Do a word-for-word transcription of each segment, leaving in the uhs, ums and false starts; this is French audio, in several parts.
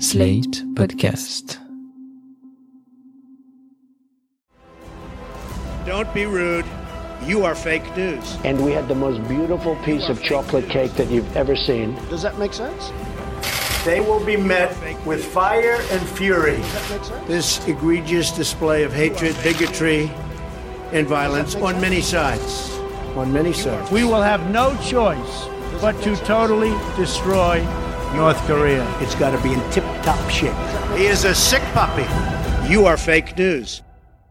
Slate Podcast. Don't be rude. You are fake news. And we had the most beautiful piece of chocolate cake that you've ever seen. Does that make sense? They will be met with fire and fury. This egregious display of hatred, bigotry, and violence on many sides. On many sides. We will have no choice but to totally destroy North Korea. It's got to be in tip-top shape. He is a sick puppy. You are fake news.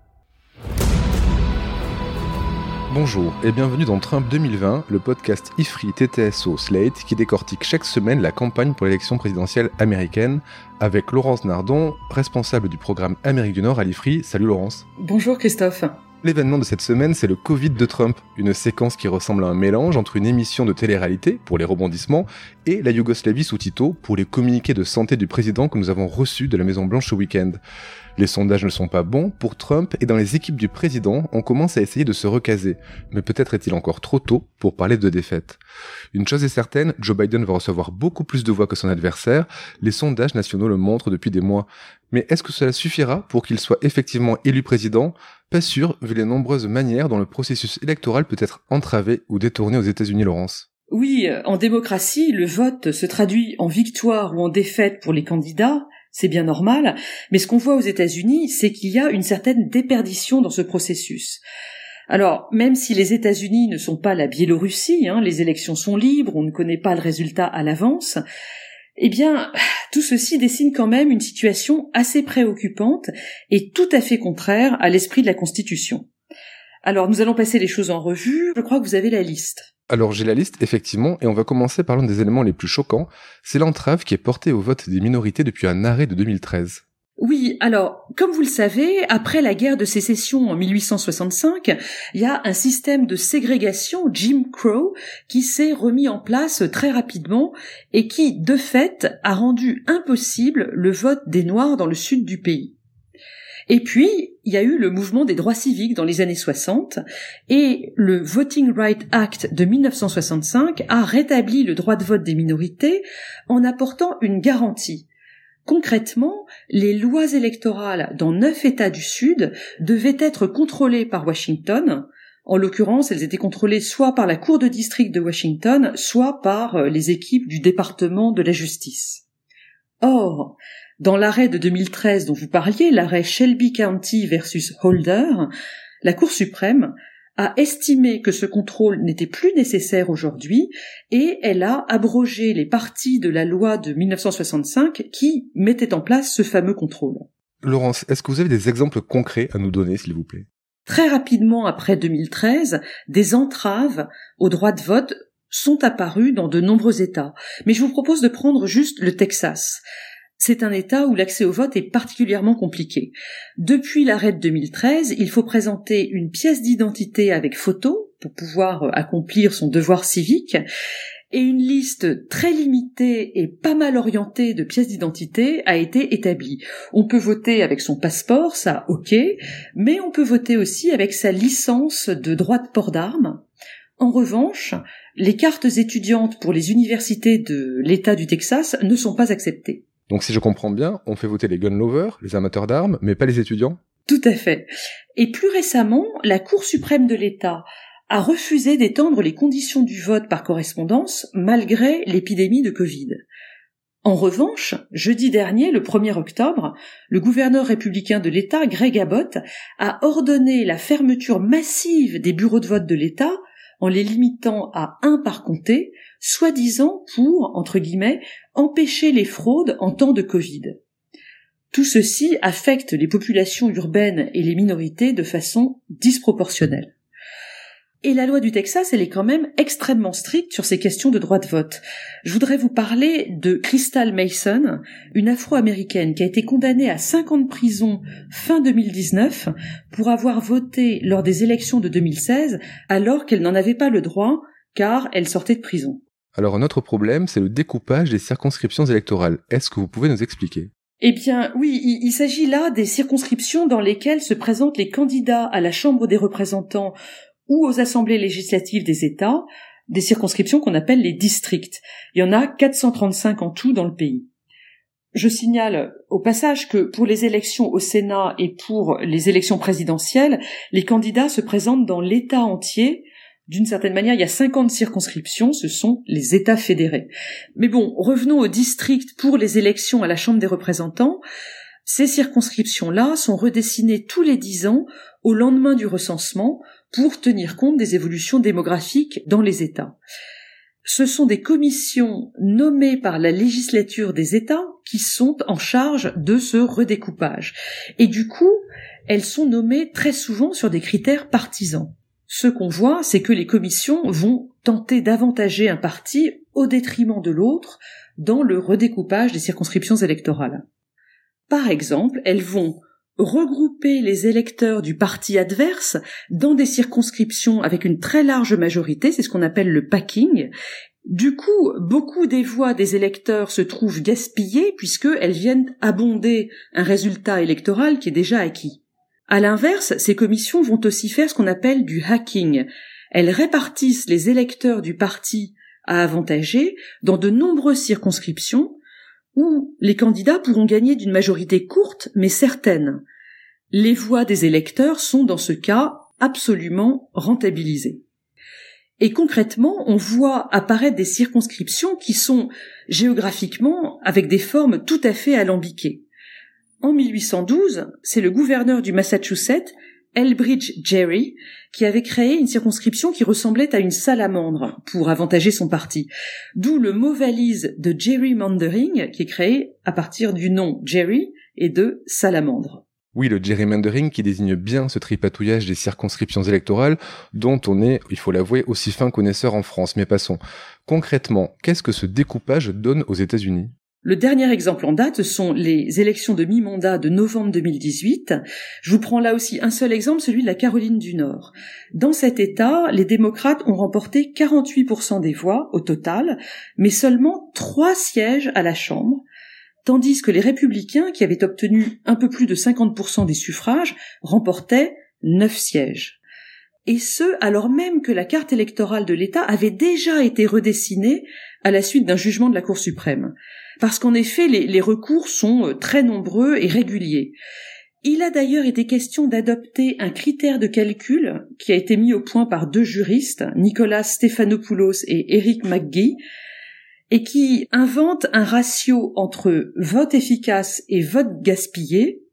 Bonjour et bienvenue dans Trump deux mille vingt, le podcast I F R I T T S O Slate qui décortique chaque semaine la campagne pour l'élection présidentielle américaine avec Laurence Nardon, responsable du programme Amérique du Nord à l'I F R I. Salut Laurence. Bonjour Christophe. L'événement de cette semaine, c'est le Covid de Trump, une séquence qui ressemble à un mélange entre une émission de télé-réalité, pour les rebondissements, et la Yougoslavie sous Tito, pour les communiqués de santé du président que nous avons reçus de la Maison-Blanche ce week-end. Les sondages ne sont pas bons pour Trump, et dans les équipes du président, on commence à essayer de se recaser. Mais peut-être est-il encore trop tôt pour parler de défaite. Une chose est certaine, Joe Biden va recevoir beaucoup plus de voix que son adversaire, les sondages nationaux le montrent depuis des mois. Mais est-ce que cela suffira pour qu'il soit effectivement élu président ? Pas sûr, vu les nombreuses manières dont le processus électoral peut être entravé ou détourné aux États-Unis, Laurence. Oui, en démocratie, le vote se traduit en victoire ou en défaite pour les candidats, c'est bien normal, mais ce qu'on voit aux États-Unis, c'est qu'il y a une certaine déperdition dans ce processus. Alors, même si les États-Unis ne sont pas la Biélorussie, hein, les élections sont libres, on ne connaît pas le résultat à l'avance, eh bien, tout ceci dessine quand même une situation assez préoccupante et tout à fait contraire à l'esprit de la Constitution. Alors, nous allons passer les choses en revue, je crois que vous avez la liste. Alors j'ai la liste, effectivement, et on va commencer par l'un des éléments les plus choquants, c'est l'entrave qui est portée au vote des minorités depuis un arrêt de deux mille treize. Oui, alors, comme vous le savez, après la guerre de sécession en mille huit cent soixante-cinq, il y a un système de ségrégation, Jim Crow, qui s'est remis en place très rapidement et qui, de fait, a rendu impossible le vote des Noirs dans le sud du pays. Et puis, il y a eu le mouvement des droits civiques dans les années soixante, et le Voting Rights Act de mille neuf cent soixante-cinq a rétabli le droit de vote des minorités en apportant une garantie. Concrètement, les lois électorales dans neuf États du Sud devaient être contrôlées par Washington. En l'occurrence, elles étaient contrôlées soit par la Cour de district de Washington, soit par les équipes du département de la justice. Or, dans l'arrêt de deux mille treize dont vous parliez, l'arrêt Shelby County versus Holder, la Cour suprême a estimé que ce contrôle n'était plus nécessaire aujourd'hui et elle a abrogé les parties de la loi de mille neuf cent soixante-cinq qui mettaient en place ce fameux contrôle. Laurence, est-ce que vous avez des exemples concrets à nous donner, s'il vous plaît ? Très rapidement après deux mille treize, des entraves au droit de vote sont apparues dans de nombreux États. Mais je vous propose de prendre juste le Texas. C'est un État où l'accès au vote est particulièrement compliqué. Depuis l'arrêt de deux mille treize, il faut présenter une pièce d'identité avec photo pour pouvoir accomplir son devoir civique, et une liste très limitée et pas mal orientée de pièces d'identité a été établie. On peut voter avec son passeport, ça ok, mais on peut voter aussi avec sa licence de droit de port d'armes. En revanche, les cartes étudiantes pour les universités de l'État du Texas ne sont pas acceptées. Donc si je comprends bien, on fait voter les gun lovers, les amateurs d'armes, mais pas les étudiants ? Tout à fait. Et plus récemment, la Cour suprême de l'État a refusé d'étendre les conditions du vote par correspondance malgré l'épidémie de Covid. En revanche, jeudi dernier, le premier octobre, le gouverneur républicain de l'État, Greg Abbott, a ordonné la fermeture massive des bureaux de vote de l'État en les limitant à un par comté, soi-disant pour, entre guillemets, empêcher les fraudes en temps de Covid. Tout ceci affecte les populations urbaines et les minorités de façon disproportionnelle. Et la loi du Texas, elle est quand même extrêmement stricte sur ces questions de droit de vote. Je voudrais vous parler de Crystal Mason, une Afro-américaine qui a été condamnée à cinq ans de prison fin deux mille dix-neuf pour avoir voté lors des élections de deux mille seize alors qu'elle n'en avait pas le droit car elle sortait de prison. Alors un autre problème, c'est le découpage des circonscriptions électorales. Est-ce que vous pouvez nous expliquer ? Eh bien, oui, il, il s'agit là des circonscriptions dans lesquelles se présentent les candidats à la Chambre des représentants ou aux assemblées législatives des États, des circonscriptions qu'on appelle les districts. Il y en a quatre cent trente-cinq en tout dans le pays. Je signale au passage que pour les élections au Sénat et pour les élections présidentielles, les candidats se présentent dans l'État entier. D'une certaine manière, il y a cinquante circonscriptions, ce sont les États fédérés. Mais bon, revenons au district pour les élections à la Chambre des représentants. Ces circonscriptions-là sont redessinées tous les dix ans au lendemain du recensement pour tenir compte des évolutions démographiques dans les États. Ce sont des commissions nommées par la législature des États qui sont en charge de ce redécoupage. Et du coup, elles sont nommées très souvent sur des critères partisans. Ce qu'on voit, c'est que les commissions vont tenter d'avantager un parti au détriment de l'autre dans le redécoupage des circonscriptions électorales. Par exemple, elles vont regrouper les électeurs du parti adverse dans des circonscriptions avec une très large majorité, c'est ce qu'on appelle le packing. Du coup, beaucoup des voix des électeurs se trouvent gaspillées puisqu'elles viennent abonder un résultat électoral qui est déjà acquis. À l'inverse, ces commissions vont aussi faire ce qu'on appelle du hacking. Elles répartissent les électeurs du parti à avantager dans de nombreuses circonscriptions où les candidats pourront gagner d'une majorité courte mais certaine. Les voix des électeurs sont dans ce cas absolument rentabilisées. Et concrètement, on voit apparaître des circonscriptions qui sont géographiquement avec des formes tout à fait alambiquées. En mille huit cent douze, c'est le gouverneur du Massachusetts, Elbridge Gerry, qui avait créé une circonscription qui ressemblait à une salamandre pour avantager son parti. D'où le mot valise de gerrymandering qui est créé à partir du nom Gerry et de salamandre. Oui, le gerrymandering qui désigne bien ce tripatouillage des circonscriptions électorales dont on est, il faut l'avouer, aussi fin connaisseur en France. Mais passons. Concrètement, qu'est-ce que ce découpage donne aux États-Unis ? Le dernier exemple en date, ce sont les élections de mi-mandat de novembre deux mille dix-huit. Je vous prends là aussi un seul exemple, celui de la Caroline du Nord. Dans cet État, les démocrates ont remporté quarante-huit pour cent des voix au total, mais seulement trois sièges à la Chambre, tandis que les républicains, qui avaient obtenu un peu plus de cinquante pour cent des suffrages, remportaient neuf sièges. Et ce, alors même que la carte électorale de l'État avait déjà été redessinée à la suite d'un jugement de la Cour suprême. Parce qu'en effet, les, les recours sont très nombreux et réguliers. Il a d'ailleurs été question d'adopter un critère de calcul qui a été mis au point par deux juristes, Nicolas Stéphanopoulos et Eric McGee, et qui invente un ratio entre vote efficace et vote gaspillé.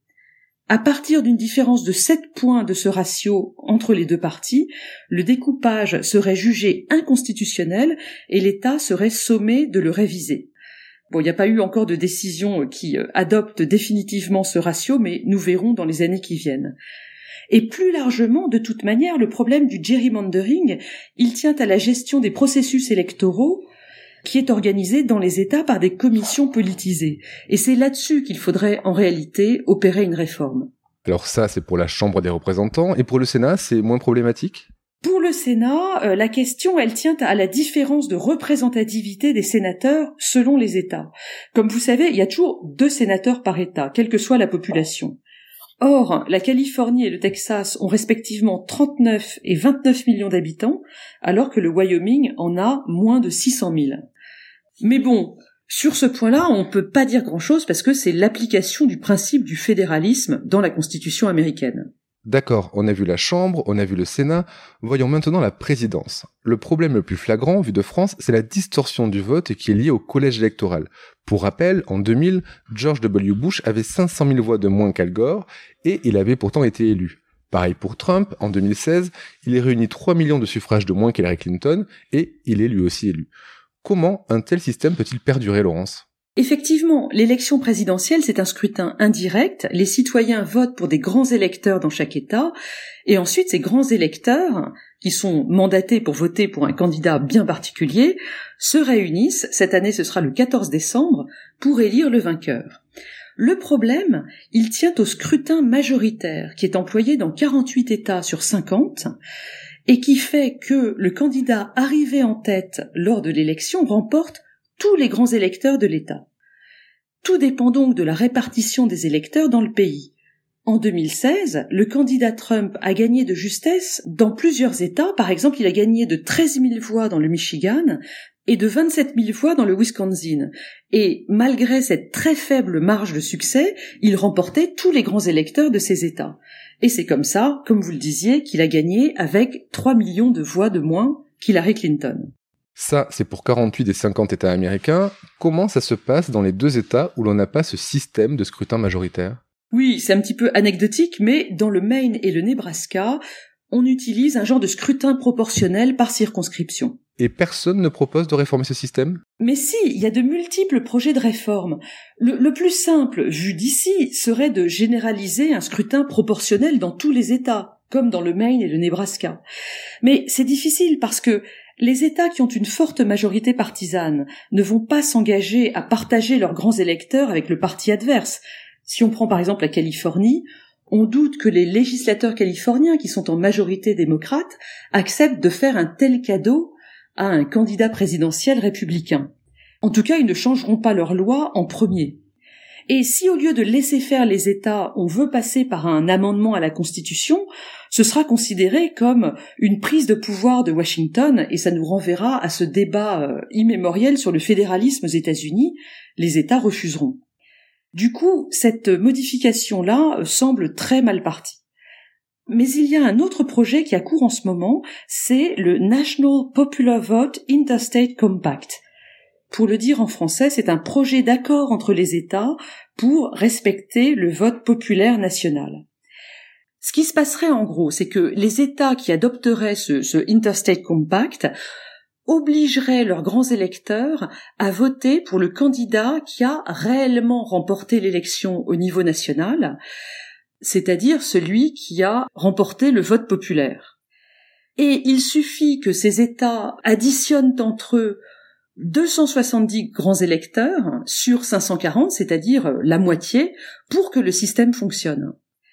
À partir d'une différence de sept points de ce ratio entre les deux parties, le découpage serait jugé inconstitutionnel et l'État serait sommé de le réviser. Bon, il n'y a pas eu encore de décision qui adopte définitivement ce ratio, mais nous verrons dans les années qui viennent. Et plus largement, de toute manière, le problème du gerrymandering, il tient à la gestion des processus électoraux qui est organisé dans les États par des commissions politisées. Et c'est là-dessus qu'il faudrait en réalité opérer une réforme. Alors ça, c'est pour la Chambre des représentants, et pour le Sénat, c'est moins problématique ? Pour le Sénat, euh, la question, elle tient à la différence de représentativité des sénateurs selon les États. Comme vous savez, il y a toujours deux sénateurs par État, quelle que soit la population. Or, la Californie et le Texas ont respectivement trente-neuf et vingt-neuf millions d'habitants, alors que le Wyoming en a moins de six cent mille. Mais bon, sur ce point-là, on ne peut pas dire grand-chose parce que c'est l'application du principe du fédéralisme dans la Constitution américaine. D'accord, on a vu la Chambre, on a vu le Sénat, voyons maintenant la présidence. Le problème le plus flagrant, vu de France, c'est la distorsion du vote qui est liée au collège électoral. Pour rappel, en deux mille, George W. Bush avait cinq cent mille voix de moins qu'Al Gore, et il avait pourtant été élu. Pareil pour Trump, en deux mille seize, il réunit trois millions de suffrages de moins qu'Hillary Clinton, et il est lui aussi élu. Comment un tel système peut-il perdurer, Laurence ? Effectivement, l'élection présidentielle, c'est un scrutin indirect. Les citoyens votent pour des grands électeurs dans chaque État, et ensuite ces grands électeurs, qui sont mandatés pour voter pour un candidat bien particulier, se réunissent, cette année ce sera le quatorze décembre, pour élire le vainqueur. Le problème, il tient au scrutin majoritaire, qui est employé dans quarante-huit États sur cinquante, et qui fait que le candidat arrivé en tête lors de l'élection remporte tous les grands électeurs de l'État. Tout dépend donc de la répartition des électeurs dans le pays. En deux mille seize, le candidat Trump a gagné de justesse dans plusieurs États. Par exemple, il a gagné de treize mille voix dans le Michigan et de vingt-sept mille voix dans le Wisconsin. Et malgré cette très faible marge de succès, il remportait tous les grands électeurs de ces États. Et c'est comme ça, comme vous le disiez, qu'il a gagné avec trois millions de voix de moins qu'Hillary Clinton. Ça, c'est pour quarante-huit des cinquante États américains. Comment ça se passe dans les deux États où l'on n'a pas ce système de scrutin majoritaire ? Oui, c'est un petit peu anecdotique, mais dans le Maine et le Nebraska, on utilise un genre de scrutin proportionnel par circonscription. Et personne ne propose de réformer ce système ? Mais si, il y a de multiples projets de réforme. Le, le plus simple, vu d'ici, serait de généraliser un scrutin proportionnel dans tous les États, comme dans le Maine et le Nebraska. Mais c'est difficile parce que les États qui ont une forte majorité partisane ne vont pas s'engager à partager leurs grands électeurs avec le parti adverse. Si on prend par exemple la Californie, on doute que les législateurs californiens qui sont en majorité démocrates acceptent de faire un tel cadeau à un candidat présidentiel républicain. En tout cas, ils ne changeront pas leur loi en premier. Et si au lieu de laisser faire les États, on veut passer par un amendement à la Constitution, ce sera considéré comme une prise de pouvoir de Washington et ça nous renverra à ce débat euh, immémoriel sur le fédéralisme aux États-Unis. Les États refuseront. Du coup, cette modification-là semble très mal partie. Mais il y a un autre projet qui a cours en ce moment, c'est le National Popular Vote Interstate Compact. Pour le dire en français, c'est un projet d'accord entre les États pour respecter le vote populaire national. Ce qui se passerait en gros, c'est que les États qui adopteraient ce, ce Interstate Compact obligeraient leurs grands électeurs à voter pour le candidat qui a réellement remporté l'élection au niveau national, c'est-à-dire celui qui a remporté le vote populaire. Et il suffit que ces États additionnent entre eux deux cent soixante-dix grands électeurs sur cinq cent quarante, c'est-à-dire la moitié, pour que le système fonctionne.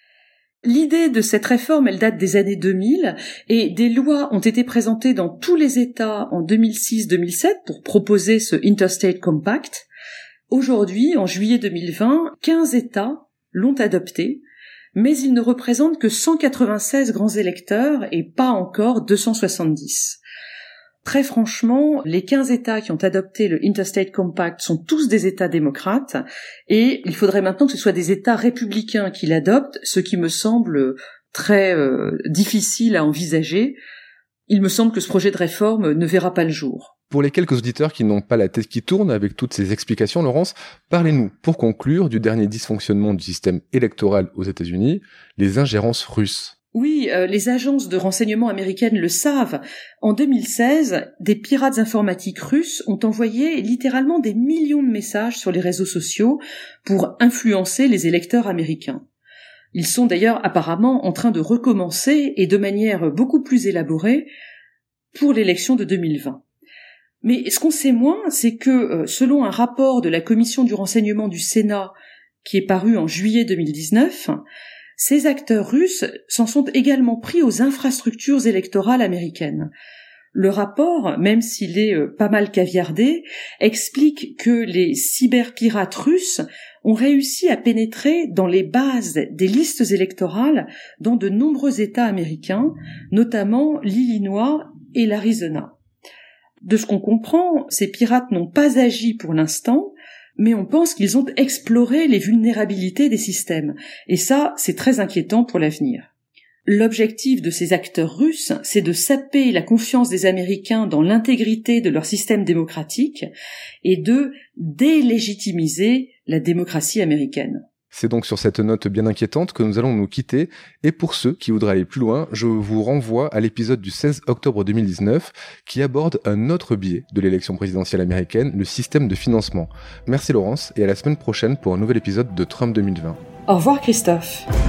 L'idée de cette réforme, elle date des années deux mille, et des lois ont été présentées dans tous les États en deux mille six deux mille sept pour proposer ce Interstate Compact. Aujourd'hui, en juillet deux mille vingt, quinze États l'ont adopté, mais ils ne représentent que cent quatre-vingt-seize grands électeurs et pas encore deux cent soixante-dix. Très franchement, les quinze États qui ont adopté le Interstate Compact sont tous des États démocrates et il faudrait maintenant que ce soit des États républicains qui l'adoptent, ce qui me semble très euh, difficile à envisager. Il me semble que ce projet de réforme ne verra pas le jour. Pour les quelques auditeurs qui n'ont pas la tête qui tourne avec toutes ces explications, Laurence, parlez-nous, pour conclure, du dernier dysfonctionnement du système électoral aux États-Unis, les ingérences russes. Oui, euh, les agences de renseignement américaines le savent. En deux mille seize, des pirates informatiques russes ont envoyé littéralement des millions de messages sur les réseaux sociaux pour influencer les électeurs américains. Ils sont d'ailleurs apparemment en train de recommencer et de manière beaucoup plus élaborée pour l'élection de deux mille vingt. Mais ce qu'on sait moins, c'est que selon un rapport de la Commission du renseignement du Sénat qui est paru en juillet deux mille dix-neuf, ces acteurs russes s'en sont également pris aux infrastructures électorales américaines. Le rapport, même s'il est pas mal caviardé, explique que les cyberpirates russes ont réussi à pénétrer dans les bases des listes électorales dans de nombreux États américains, notamment l'Illinois et l'Arizona. De ce qu'on comprend, ces pirates n'ont pas agi pour l'instant, mais on pense qu'ils ont exploré les vulnérabilités des systèmes. Et ça, c'est très inquiétant pour l'avenir. L'objectif de ces acteurs russes, c'est de saper la confiance des Américains dans l'intégrité de leur système démocratique et de délégitimiser la démocratie américaine. C'est donc sur cette note bien inquiétante que nous allons nous quitter. Et pour ceux qui voudraient aller plus loin, je vous renvoie à l'épisode du seize octobre deux mille dix-neuf qui aborde un autre biais de l'élection présidentielle américaine, le système de financement. Merci Laurence et à la semaine prochaine pour un nouvel épisode de Trump deux mille vingt. Au revoir Christophe.